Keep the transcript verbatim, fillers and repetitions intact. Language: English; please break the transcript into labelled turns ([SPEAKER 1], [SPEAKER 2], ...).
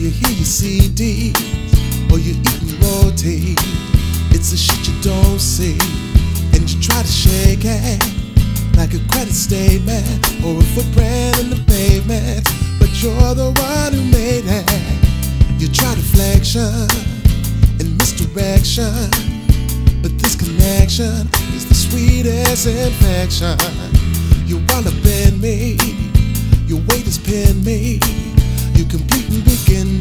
[SPEAKER 1] you hear your C Ds or you're eating roti. It's the shit you don't see, and you try to shake it like a credit statement or a footprint in the pavement. But you're the one who made it. You try deflection and misdirection, but this connection is the sweetest infection. You all up in me, your weight has pinned me. You complete and begin